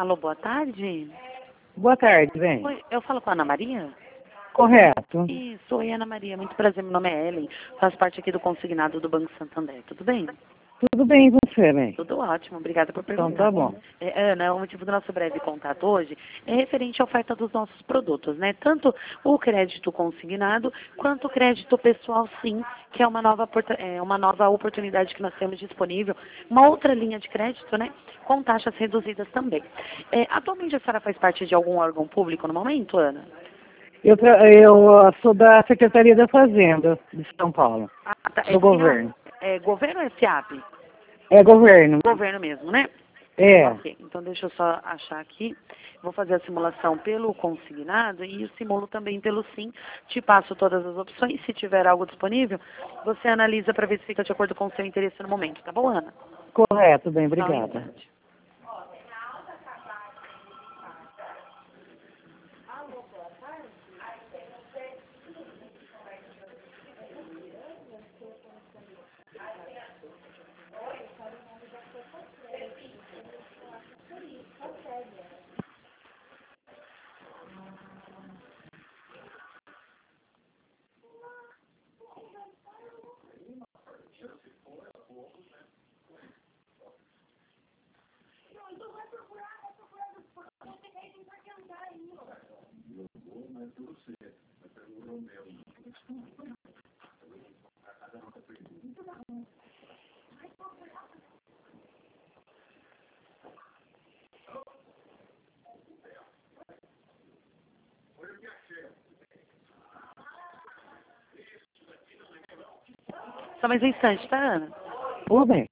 Alô, boa tarde. Boa tarde, bem. Oi, eu falo com a Ana Maria? Correto. Isso, oi Ana Maria, muito prazer, meu nome é Ellen, faço parte aqui do consignado do Banco Santander, tudo bem? Tudo bem com você, bem? Tudo ótimo, obrigada por Então perguntar. tá bom. Ana, o motivo do nosso breve contato hoje é referente à oferta dos nossos produtos, né? Tanto o crédito consignado quanto o crédito pessoal, sim, que é uma nova oportunidade que nós temos disponível, uma outra linha de crédito, né? Com taxas reduzidas também. Atualmente a senhora faz parte de algum órgão público no momento, Ana? Eu sou da Secretaria da Fazenda de São Paulo, Tá. do governo. É governo ou é SIAP? É governo. Governo mesmo, né? É. Ok, então deixa eu só achar aqui. Vou fazer a simulação pelo consignado e simulo também pelo sim. Te passo todas as opções. Se tiver algo disponível, você analisa para ver se fica de acordo com o seu interesse no momento. Tá bom, Ana? Correto, bem, Só um obrigada. instante. Só mais um instante, tá, Ana? Tudo bem.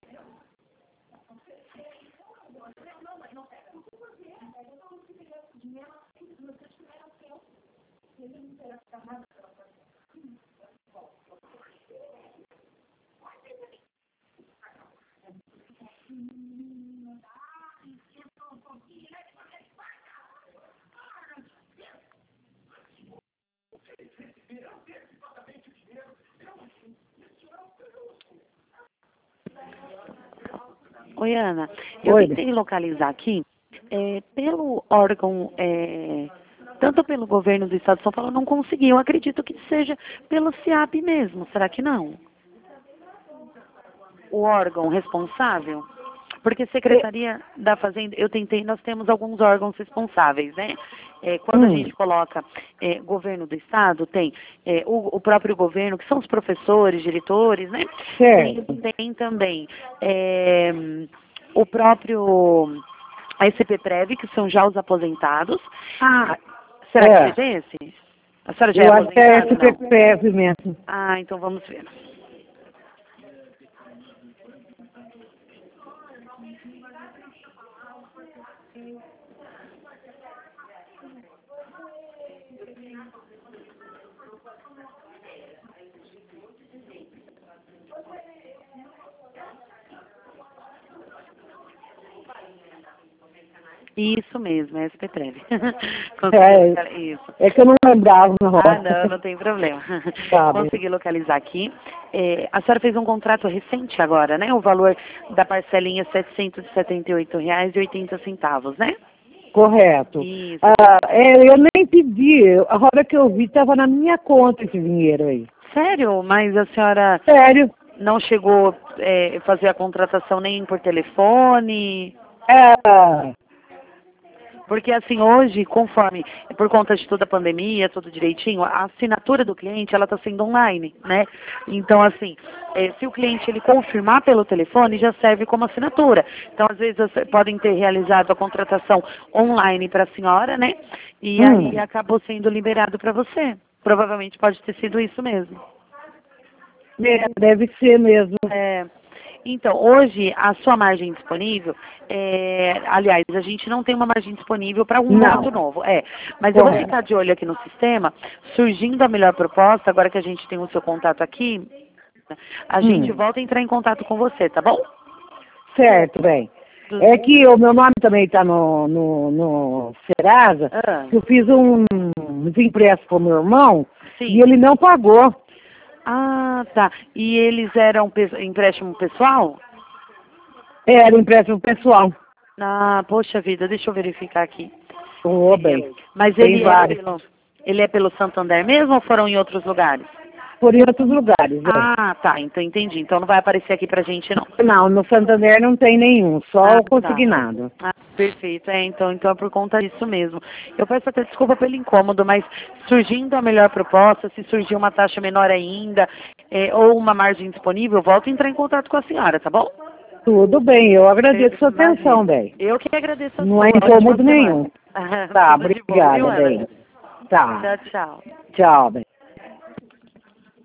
Oi, Ana. Eu Oi. tentei localizar aqui, pelo órgão, tanto pelo governo do Estado de São Paulo, eu não consegui. Eu acredito que seja pelo SIAP mesmo. Será que não? O órgão responsável? Porque Secretaria da Fazenda, eu tentei, nós temos alguns órgãos responsáveis, né? Quando a gente coloca governo do Estado, tem o próprio governo, que são os professores, diretores, né? Certo. Tem também o próprio SPPrev, que são já os aposentados. Ah, Será que seja esse? A senhora já é eu acho que é aposentada, não? SPPF mesmo. Ah, então vamos ver. Isso mesmo, é SPTrev. Isso. É que eu não lembrava na Ah, roça. não tem problema. Sabe. Consegui localizar aqui. A senhora fez um contrato recente agora, né? O valor da parcelinha é R$ 778,80, né? Correto. Isso. Eu nem pedi. A hora que eu vi, estava na minha conta esse dinheiro aí. Sério? Mas a senhora Sério. não chegou a fazer a contratação nem por telefone? É, Porque assim, hoje, conforme, por conta de toda a pandemia, tudo direitinho, a assinatura do cliente, ela está sendo online, né? Então, assim, se o cliente ele confirmar pelo telefone, já serve como assinatura. Então, às vezes, podem ter realizado a contratação online para a senhora, né? E aí acabou sendo liberado para você. Provavelmente pode ter sido isso mesmo. deve ser mesmo. Então, hoje, a sua margem disponível, aliás, a gente não tem uma margem disponível para um lote novo, mas eu vou ficar de olho aqui no sistema, surgindo a melhor proposta, agora que a gente tem o seu contato aqui, a gente volta a entrar em contato com você, tá bom? Certo, bem. É que o meu nome também está no Serasa, que eu fiz uns empréstimos para o meu irmão, e ele não pagou. Ah, tá. E eles eram empréstimo pessoal? Era empréstimo pessoal. Ah, poxa vida, deixa eu verificar aqui. Ô, bem. Mas ele é pelo Santander mesmo ou foram em outros lugares? Por em outros lugares, Ah, tá, então entendi. Então não vai aparecer aqui pra gente, não. Não, no Santander não tem nenhum, só o consignado. Tá. Ah, perfeito. Então é por conta disso mesmo. Eu peço até desculpa pelo incômodo, mas surgindo a melhor proposta, se surgir uma taxa menor ainda, ou uma margem disponível, volto a entrar em contato com a senhora, tá bom? Tudo bem, eu agradeço a sua atenção, bem. Eu que agradeço a sua. Não é incômodo nenhum. Tá, Tudo de bom, obrigada, viu, bem. Tá. Tchau, tchau. Tchau, bem.